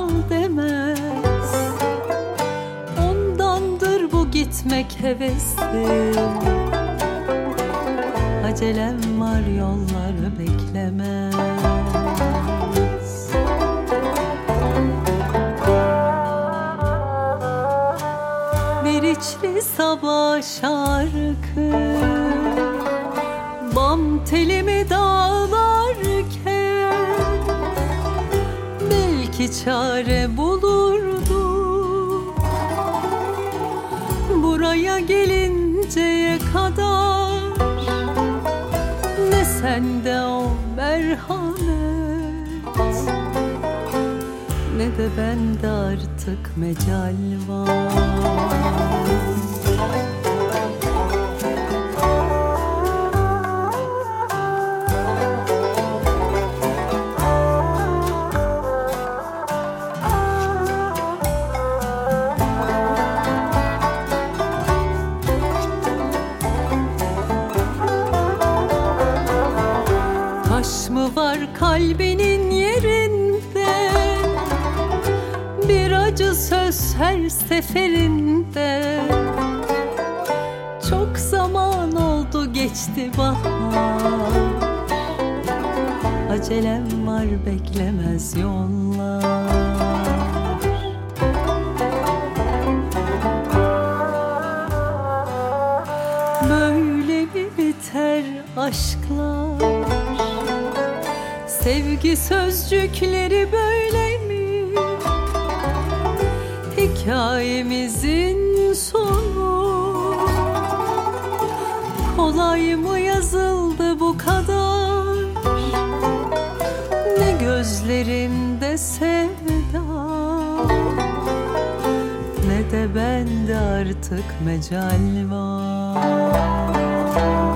demez. Ondandır bu gitmek hevesim. Acelem var, yollar beklemez. Bir içli sabah şarkı bam telimi dağlarken belki çare bulurdu. Buraya gelinceye kadar ne sende o merhamet, ne de bende artık mecal var. Taş mı var kalbinin yerinde, bir acı söz her seferinde. Çok zaman oldu geçti bahar, acelem var beklemez yollar. Böyle mi biter aşklar? Sevgi sözcükleri böyle mi? Hikayemizin sonu kolay mı yazıldı bu kadar? Ne gözlerinde sevda, ne de bende artık mecal var.